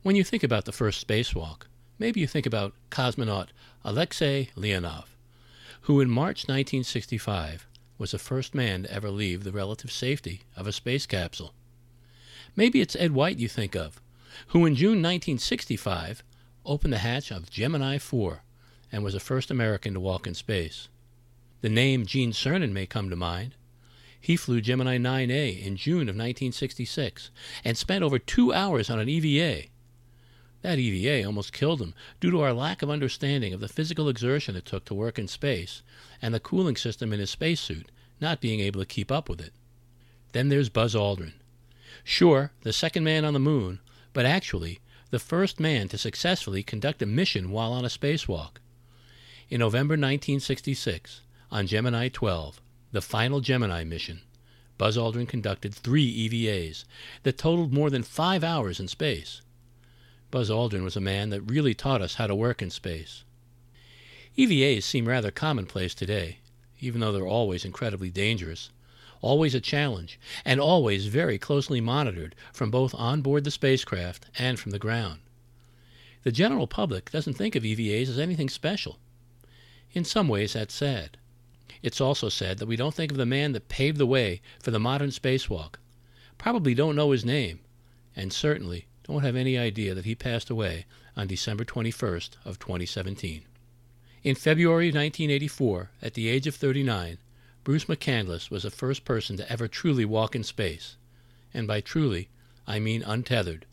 When you think about the first spacewalk, maybe you think about cosmonaut Alexei Leonov, who in March 1965 was the first man to ever leave the relative safety of a space capsule. Maybe it's Ed White you think of, who in June 1965 opened the hatch of Gemini 4 and was the first American to walk in space. The name Gene Cernan may come to mind. He flew Gemini 9A in June of 1966 and spent over 2 hours on an EVA. That EVA almost killed him due to our lack of understanding of the physical exertion it took to work in space and the cooling system in his spacesuit not being able to keep up with it. Then there's Buzz Aldrin. Sure, the second man on the moon, but actually the first man to successfully conduct a mission while on a spacewalk. In November 1966, on Gemini 12, the final Gemini mission, Buzz Aldrin conducted 3 EVAs that totaled more than 5 hours in space. Buzz Aldrin was a man that really taught us how to work in space. EVAs seem rather commonplace today, even though they're always incredibly dangerous, always a challenge, and always very closely monitored from both on board the spacecraft and from the ground. The general public doesn't think of EVAs as anything special. In some ways, that's sad. It's also sad that we don't think of the man that paved the way for the modern spacewalk, probably don't know his name, and certainly don't have any idea that he passed away on December 21st of 2017. In February 1984, at the age of 39, Bruce McCandless was the first person to ever truly walk in space. And by truly, I mean untethered.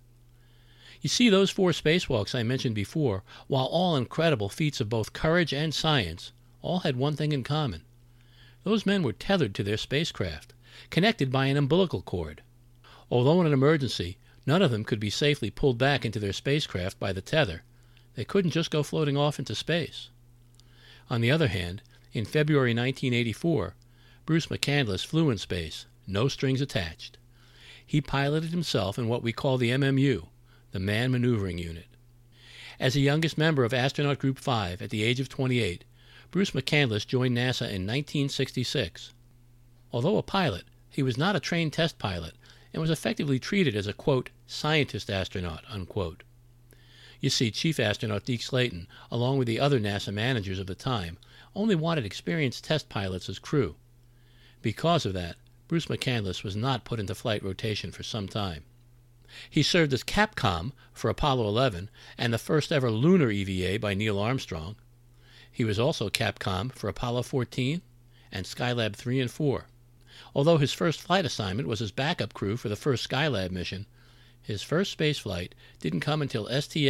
You see, those 4 spacewalks I mentioned before, while all incredible feats of both courage and science, all had one thing in common. Those men were tethered to their spacecraft, connected by an umbilical cord. Although in an emergency, none of them could be safely pulled back into their spacecraft by the tether, they couldn't just go floating off into space. On the other hand, in February 1984, Bruce McCandless flew in space, no strings attached. He piloted himself in what we call the MMU, the Manned Maneuvering Unit. As the youngest member of Astronaut Group 5 at the age of 28, Bruce McCandless joined NASA in 1966. Although a pilot, he was not a trained test pilot and was effectively treated as a, quote, scientist astronaut, unquote. You see, Chief Astronaut Deke Slayton, along with the other NASA managers of the time, only wanted experienced test pilots as crew. Because of that, Bruce McCandless was not put into flight rotation for some time. He served as Capcom for Apollo 11 and the first ever lunar EVA by Neil Armstrong. He was also Capcom for Apollo 14 and Skylab 3 and 4. Although his first flight assignment was as backup crew for the first Skylab mission, his first spaceflight didn't come until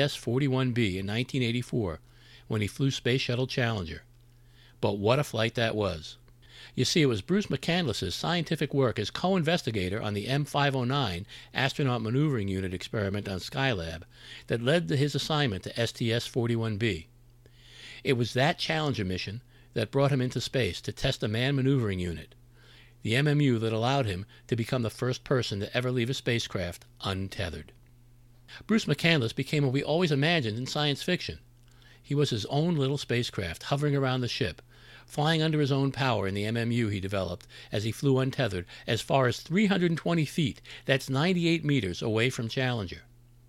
STS-41B in 1984, when he flew Space Shuttle Challenger. But what a flight that was! You see, it was Bruce McCandless's scientific work as co-investigator on the M509 Astronaut Maneuvering Unit experiment on Skylab that led to his assignment to STS-41B. It was that Challenger mission that brought him into space to test a manned maneuvering unit, the MMU that allowed him to become the first person to ever leave a spacecraft untethered. Bruce McCandless became what we always imagined in science fiction. He was his own little spacecraft hovering around the ship, flying under his own power in the MMU he developed as he flew untethered as far as 320 feet, that's 98 meters, away from Challenger.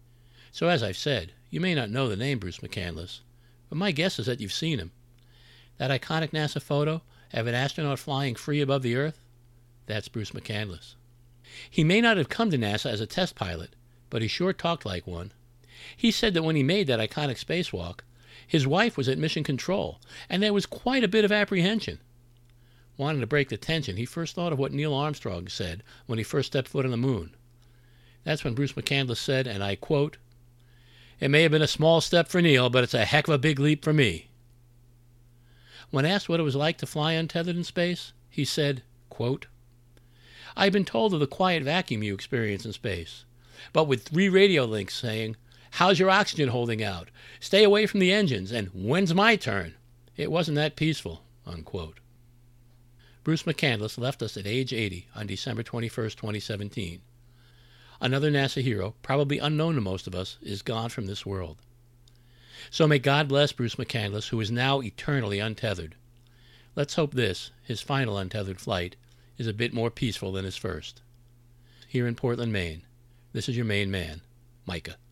So as I've said, you may not know the name Bruce McCandless, but my guess is that you've seen him. That iconic NASA photo of an astronaut flying free above the Earth? That's Bruce McCandless. He may not have come to NASA as a test pilot, but he sure talked like one. He said that when he made that iconic spacewalk, his wife was at mission control, and there was quite a bit of apprehension. Wanting to break the tension, he first thought of what Neil Armstrong said when he first stepped foot on the moon. That's when Bruce McCandless said, and I quote, "It may have been a small step for Neil, but it's a heck of a big leap for me." When asked what it was like to fly untethered in space, he said, quote, "I've been told of the quiet vacuum you experience in space, but with 3 radio links saying, 'How's your oxygen holding out? Stay away from the engines,' and 'When's my turn?' It wasn't that peaceful," unquote. Bruce McCandless left us at age 80 on December 21st, 2017. Another NASA hero, probably unknown to most of us, is gone from this world. So may God bless Bruce McCandless, who is now eternally untethered. Let's hope this, his final untethered flight, is a bit more peaceful than his first. Here in Portland, Maine, this is your Maine man, Micah.